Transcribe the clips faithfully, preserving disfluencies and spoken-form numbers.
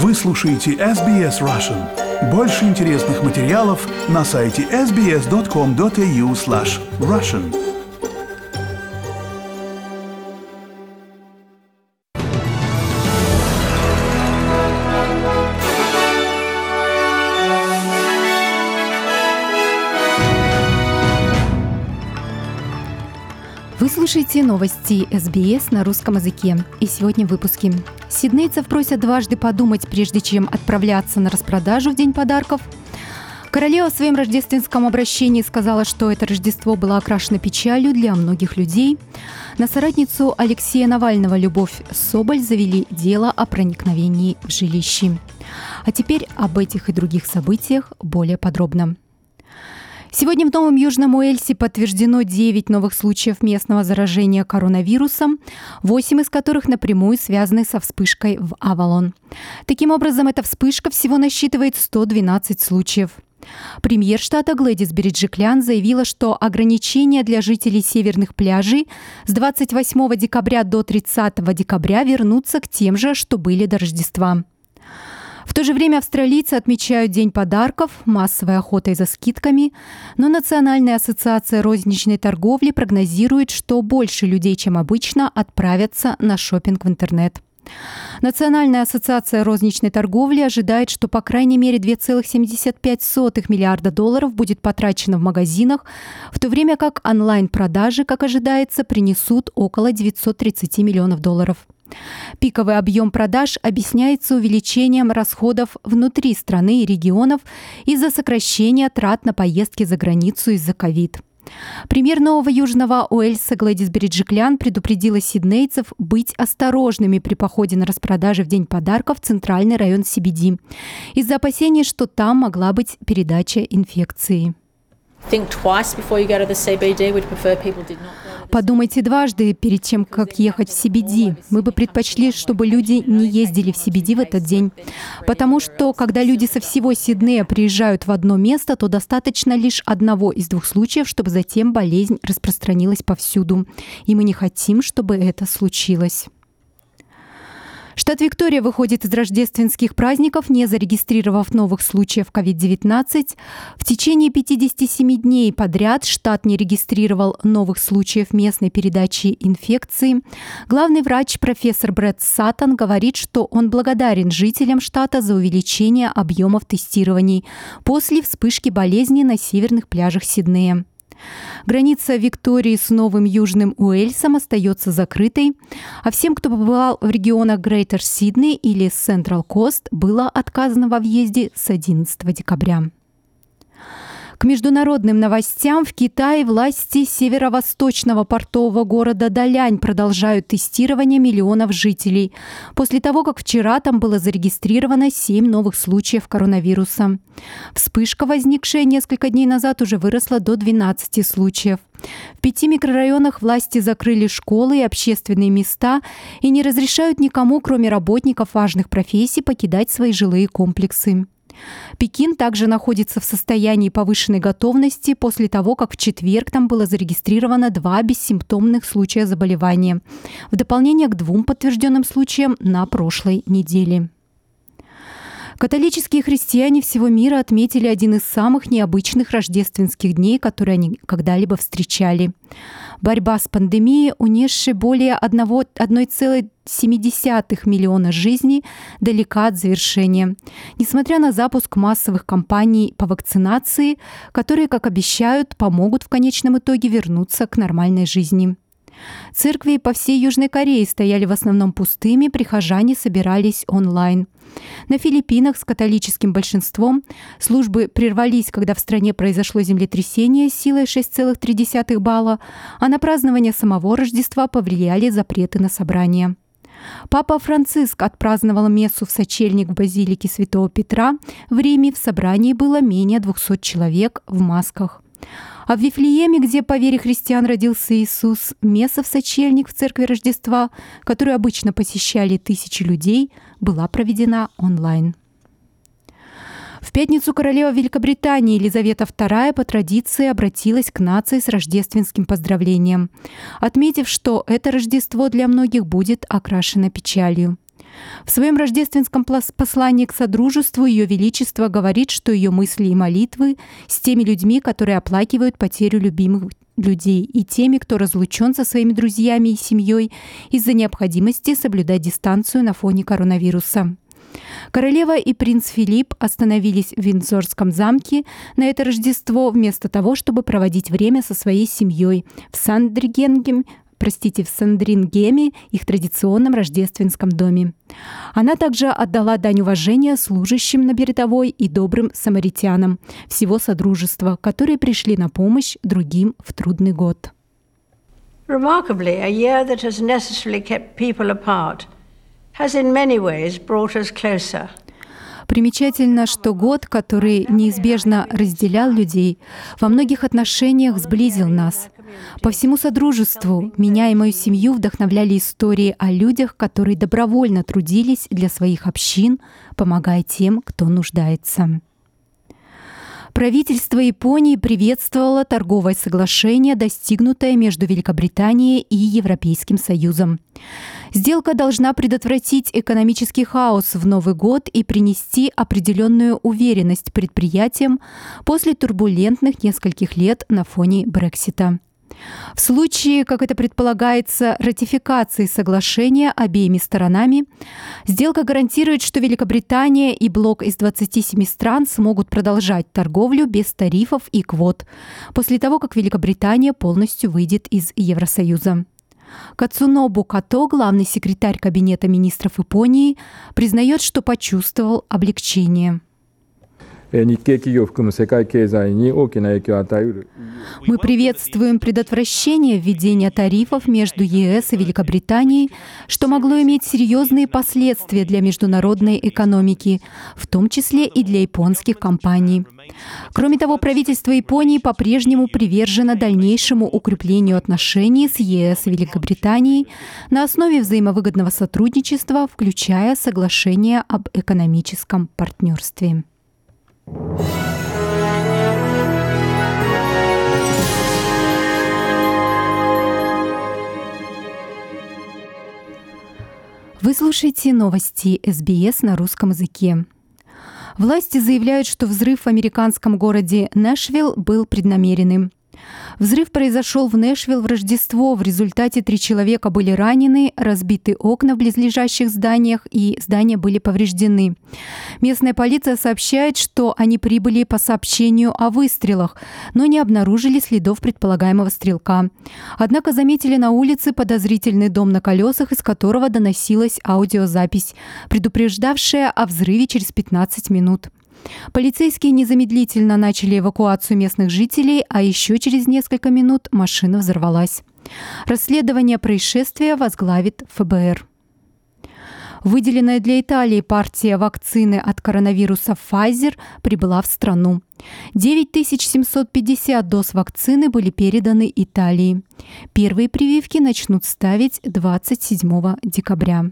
Вы слушаете эс би эс Russian. Больше интересных материалов на сайте эс би эс точка ком точка эй ю слэш Russian. Вы слушаете новости эс би эс на русском языке. И сегодня в выпуске. Сиднейцев просят дважды подумать, прежде чем отправляться на распродажу в День подарков. Королева в своем рождественском обращении сказала, что это Рождество было окрашено печалью для многих людей. На соратницу Алексея Навального Любовь Соболь завели дело о проникновении в жилище. А теперь об этих и других событиях более подробно. Сегодня в Новом Южном Уэльсе подтверждено девять новых случаев местного заражения коронавирусом, восемь из которых напрямую связаны со вспышкой в Авалон. Таким образом, эта вспышка всего насчитывает сто двенадцать случаев. Премьер штата Глэдис Береджиклян заявила, что ограничения для жителей северных пляжей с двадцать восьмого декабря до тридцатого декабря вернутся к тем же, что были до Рождества. В то же время австралийцы отмечают День подарков, массовой охотой за скидками, но Национальная ассоциация розничной торговли прогнозирует, что больше людей, чем обычно, отправятся на шопинг в интернет. Национальная ассоциация розничной торговли ожидает, что по крайней мере два целых семьдесят пять сотых миллиарда долларов будет потрачено в магазинах, в то время как онлайн-продажи, как ожидается, принесут около девятьсот тридцать миллионов долларов. Пиковый объем продаж объясняется увеличением расходов внутри страны и регионов из-за сокращения трат на поездки за границу из-за ковид. Премьер Нового Южного Уэльса Глэдис Береджиклян предупредила сиднейцев быть осторожными при походе на распродажи в День подарков в центральный район си би ди из-за опасений, что там могла быть передача инфекции. Подумайте дважды перед тем, как ехать в си би ди. Мы бы предпочли, чтобы люди не ездили в си би ди в этот день. Потому что, когда люди со всего Сиднея приезжают в одно место, то достаточно лишь одного из двух случаев, чтобы затем болезнь распространилась повсюду. И мы не хотим, чтобы это случилось. Штат Виктория выходит из рождественских праздников, не зарегистрировав новых случаев ковид девятнадцать. В течение пятидесяти семи дней подряд штат не регистрировал новых случаев местной передачи инфекции. Главный врач профессор Брэд Саттон говорит, что он благодарен жителям штата за увеличение объемов тестирований после вспышки болезни на северных пляжах Сиднея. Граница Виктории с Новым Южным Уэльсом остается закрытой, а всем, кто побывал в регионах Грейтер Сидней или Централ Кост, было отказано во въезде с одиннадцатого декабря. К международным новостям. В Китае власти северо-восточного портового города Далянь продолжают тестирование миллионов жителей после того, как вчера там было зарегистрировано семь новых случаев коронавируса. Вспышка, возникшая несколько дней назад, уже выросла до двенадцати случаев. В пяти микрорайонах власти закрыли школы и общественные места и не разрешают никому, кроме работников важных профессий, покидать свои жилые комплексы. Пекин также находится в состоянии повышенной готовности после того, как в четверг там было зарегистрировано два бессимптомных случая заболевания, в дополнение к двум подтвержденным случаям на прошлой неделе. Католические христиане всего мира отметили один из самых необычных рождественских дней, которые они когда-либо встречали. Борьба с пандемией, унесшей более одна целая семь десятых миллиона жизней, далека от завершения. Несмотря на запуск массовых кампаний по вакцинации, которые, как обещают, помогут в конечном итоге вернуться к нормальной жизни. Церкви по всей Южной Корее стояли в основном пустыми, прихожане собирались онлайн. На Филиппинах с католическим большинством службы прервались, когда в стране произошло землетрясение силой шесть целых три десятых балла, а на празднование самого Рождества повлияли запреты на собрания. Папа Франциск отпраздновал мессу в сочельник в базилике Святого Петра в Риме. В собрании было менее двухсот человек в масках. А в Вифлееме, где по вере христиан родился Иисус, месса в сочельник в церкви Рождества, которую обычно посещали тысячи людей, была проведена онлайн. В пятницу королева Великобритании Елизавета вторая по традиции обратилась к нации с рождественским поздравлением, отметив, что это Рождество для многих будет окрашено печалью. В своем рождественском послании к Содружеству Ее Величество говорит, что ее мысли и молитвы с теми людьми, которые оплакивают потерю любимых людей, и теми, кто разлучен со своими друзьями и семьей из-за необходимости соблюдать дистанцию на фоне коронавируса. Королева и принц Филипп остановились в Виндзорском замке на это Рождество вместо того, чтобы проводить время со своей семьей в Сандрингеме, простите, в Сандрингеме, их традиционном рождественском доме. Она также отдала дань уважения служащим на передовой и добрым самаритянам всего Содружества, которые пришли на помощь другим в трудный год. Remarkably, a year that has necessarily kept people apart has in many ways brought us closer. Примечательно, что год, который неизбежно разделял людей, во многих отношениях сблизил нас. По всему Содружеству меня и мою семью вдохновляли истории о людях, которые добровольно трудились для своих общин, помогая тем, кто нуждается. Правительство Японии приветствовало торговое соглашение, достигнутое между Великобританией и Европейским Союзом. Сделка должна предотвратить экономический хаос в Новый год и принести определенную уверенность предприятиям после турбулентных нескольких лет на фоне Брексита. В случае, как это предполагается, ратификации соглашения обеими сторонами, сделка гарантирует, что Великобритания и блок из двадцати семи стран смогут продолжать торговлю без тарифов и квот после того, как Великобритания полностью выйдет из Евросоюза. Кацунобу Като, главный секретарь Кабинета министров Японии, признает, что почувствовал облегчение. Мы приветствуем предотвращение введения тарифов между ЕС и Великобританией, что могло иметь серьезные последствия для международной экономики, в том числе и для японских компаний. Кроме того, правительство Японии по-прежнему привержено дальнейшему укреплению отношений с ЕС и Великобританией на основе взаимовыгодного сотрудничества, включая соглашение об экономическом партнерстве. Вы слушаете новости эс би эс на русском языке. Власти заявляют, что взрыв в американском городе Нэшвилл был преднамеренным. Взрыв произошел в Нэшвилл в Рождество. В результате три человека были ранены, разбиты окна в близлежащих зданиях, и здания были повреждены. Местная полиция сообщает, что они прибыли по сообщению о выстрелах, но не обнаружили следов предполагаемого стрелка. Однако заметили на улице подозрительный дом на колесах, из которого доносилась аудиозапись, предупреждавшая о взрыве через пятнадцать минут. Полицейские незамедлительно начали эвакуацию местных жителей, а еще через несколько минут машина взорвалась. Расследование происшествия возглавит эф бэ эр. Выделенная для Италии партия вакцины от коронавируса Pfizer прибыла в страну. девять тысяч семьсот пятьдесят доз вакцины были переданы Италии. Первые прививки начнут ставить двадцать седьмого декабря.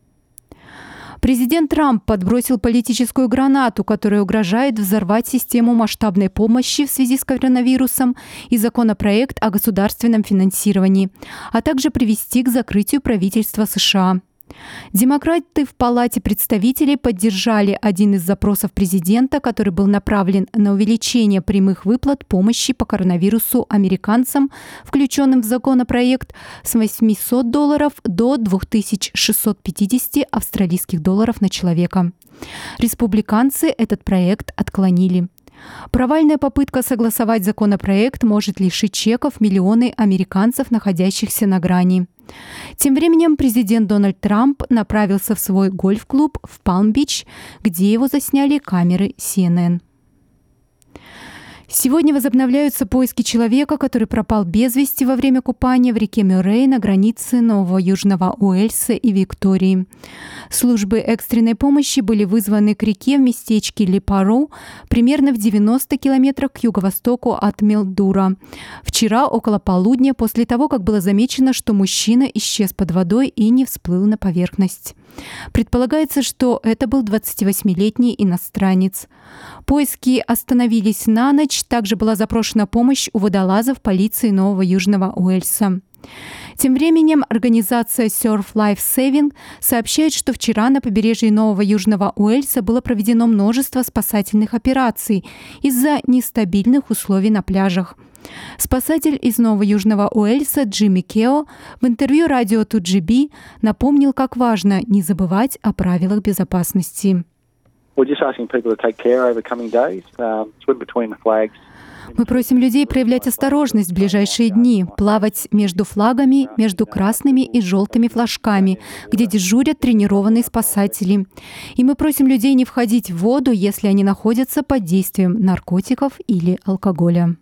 Президент Трамп подбросил политическую гранату, которая угрожает взорвать систему масштабной помощи в связи с коронавирусом и законопроект о государственном финансировании, а также привести к закрытию правительства США. Демократы в Палате представителей поддержали один из запросов президента, который был направлен на увеличение прямых выплат помощи по коронавирусу американцам, включенным в законопроект, с восьмисот долларов до две тысячи шестьсот пятьдесят австралийских долларов на человека. Республиканцы этот проект отклонили. Провальная попытка согласовать законопроект может лишить чеков миллионы американцев, находящихся на грани. Тем временем президент Дональд Трамп направился в свой гольф-клуб в Палм-Бич, где его засняли камеры си эн эн. Сегодня возобновляются поиски человека, который пропал без вести во время купания в реке Мюррей на границе Нового Южного Уэльса и Виктории. Службы экстренной помощи были вызваны к реке в местечке Липароу, примерно в девяноста километрах к юго-востоку от Милдура. Вчера около полудня, после того, как было замечено, что мужчина исчез под водой и не всплыл на поверхность. Предполагается, что это был двадцативосьмилетний иностранец. Поиски остановились на ночь. Также была запрошена помощь у водолазов полиции Нового Южного Уэльса. Тем временем организация Surf Life Saving сообщает, что вчера на побережье Нового Южного Уэльса было проведено множество спасательных операций из-за нестабильных условий на пляжах. Спасатель из Нового Южного Уэльса Джимми Кео в интервью радио ту джи би напомнил, как важно не забывать о правилах безопасности. Мы просим людей проявлять осторожность в ближайшие дни, плавать между флагами, между красными и желтыми флажками, где дежурят тренированные спасатели. И мы просим людей не входить в воду, если они находятся под действием наркотиков или алкоголя.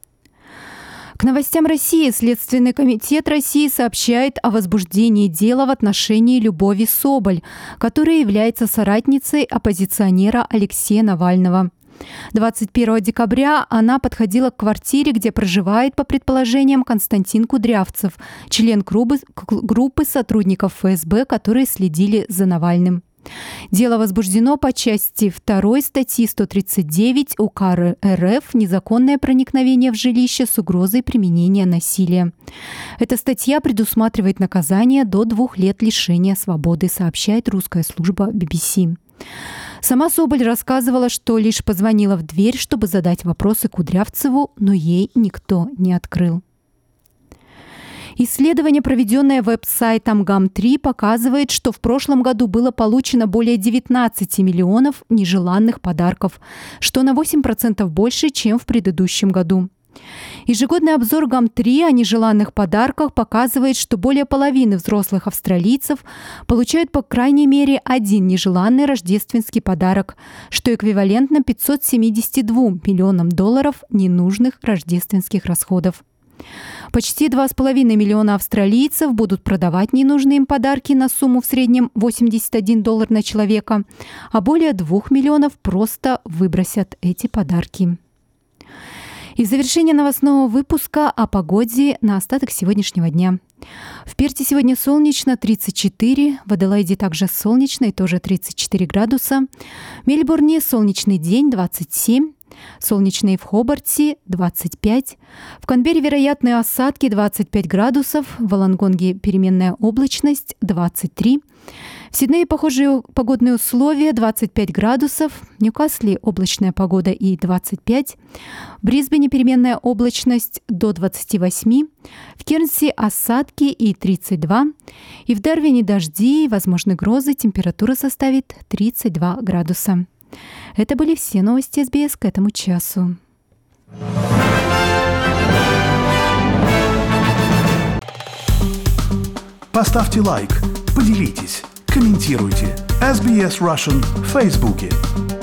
К новостям России. Следственный комитет России сообщает о возбуждении дела в отношении Любови Соболь, которая является соратницей оппозиционера Алексея Навального. двадцать первого декабря она подходила к квартире, где проживает, по предположениям, Константин Кудрявцев, член группы, группы сотрудников эф эс бэ, которые следили за Навальным. Дело возбуждено по части второй статьи сто тридцать девять УК эр эф «Незаконное проникновение в жилище с угрозой применения насилия». Эта статья предусматривает наказание до двух лет лишения свободы, сообщает русская служба би би си. Сама Соболь рассказывала, что лишь позвонила в дверь, чтобы задать вопросы Кудрявцеву, но ей никто не открыл. Исследование, проведенное веб-сайтом гам три, показывает, что в прошлом году было получено более девятнадцать миллионов нежеланных подарков, что на восемь процентов больше, чем в предыдущем году. Ежегодный обзор гам три о нежеланных подарках показывает, что более половины взрослых австралийцев получают по крайней мере один нежеланный рождественский подарок, что эквивалентно пятьсот семьдесят два миллионам долларов ненужных рождественских расходов. Почти два с половиной миллиона австралийцев будут продавать ненужные им подарки на сумму в среднем восемьдесят один доллар на человека, а более двух миллионов просто выбросят эти подарки. И в завершение новостного выпуска о погоде на остаток сегодняшнего дня. В Перте сегодня солнечно, тридцать четыре, в Аделаиде также солнечно и тоже тридцать четыре градуса, в Мельбурне солнечный день, двадцать семь, солнечно и в Хобарте двадцать пять, в Канберре вероятные осадки двадцать пять градусов, в Волонгонге переменная облачность двадцать три, в Сиднее похожие погодные условия двадцать пять градусов, в Ньюкасле облачная погода и двадцать пять, в Брисбене переменная облачность до двадцати восьми, в Кернсе осадки и тридцать два, и в Дарвине дожди и возможны грозы, температура составит тридцать два градуса. Это были все новости эс би эс к этому часу. Поставьте лайк, поделитесь, комментируйте. эс би эс Russian в Фейсбуке.